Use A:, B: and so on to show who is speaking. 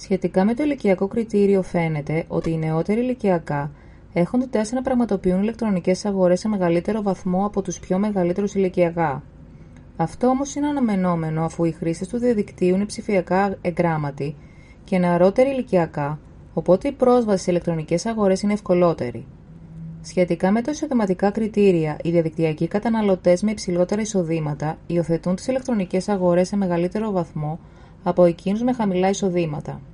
A: Σχετικά με το ηλικιακό κριτήριο, φαίνεται ότι οι νεότεροι ηλικιακά έχουν την τάση να πραγματοποιούν ηλεκτρονικές αγορές σε μεγαλύτερο βαθμό από τους πιο μεγαλύτερους ηλικιακά. Αυτό όμως είναι αναμενόμενο, αφού οι χρήστες του διαδικτύου είναι ψηφιακά εγγράμματοι και νεαρότεροι ηλικιακά, οπότε η πρόσβαση σε ηλεκτρονικές αγορές είναι ευκολότερη. Σχετικά με τα εισοδηματικά κριτήρια, οι διαδικτυακοί καταναλωτές με υψηλότερα εισοδήματα υιοθετούν τις ηλεκτρονικές αγορές σε μεγαλύτερο βαθμό από εκείνους με χαμηλά εισοδήματα.